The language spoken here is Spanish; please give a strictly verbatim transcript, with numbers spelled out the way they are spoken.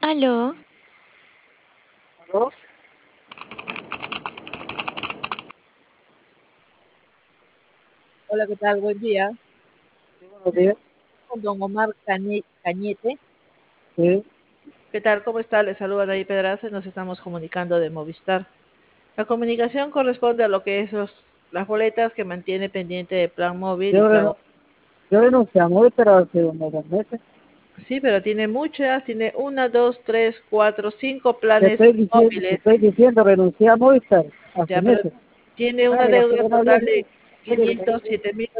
Aló. ¿Aló? Hola, ¿qué tal? Buen día. Sí, buenos días. Con don Omar Cañe- Cañete. Sí. ¿Qué tal? ¿Cómo está? Le saluda David Pedraza y nos estamos comunicando de Movistar. La comunicación corresponde a lo que es los- las boletas que mantiene pendiente de plan móvil y Yo, plan. reno- yo renuncié a Movistar hace unos dos meses. Sí, pero tiene muchas, tiene una, dos, tres, cuatro, cinco Te planes estoy diciendo, te móviles. estoy diciendo renuncié a Movistar hace Ya, pero meses. tiene una Dale, deuda pero no hablé total bien. de Dile que me- quinientos siete mil